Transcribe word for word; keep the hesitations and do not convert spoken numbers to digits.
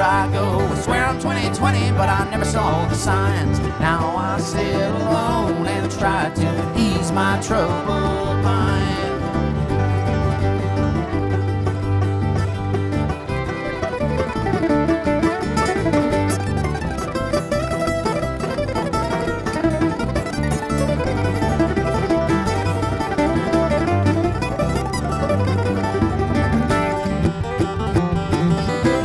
I go. I swear I'm twenty twenty, but I never saw the signs. Now I sit alone and try to ease my troubled mind.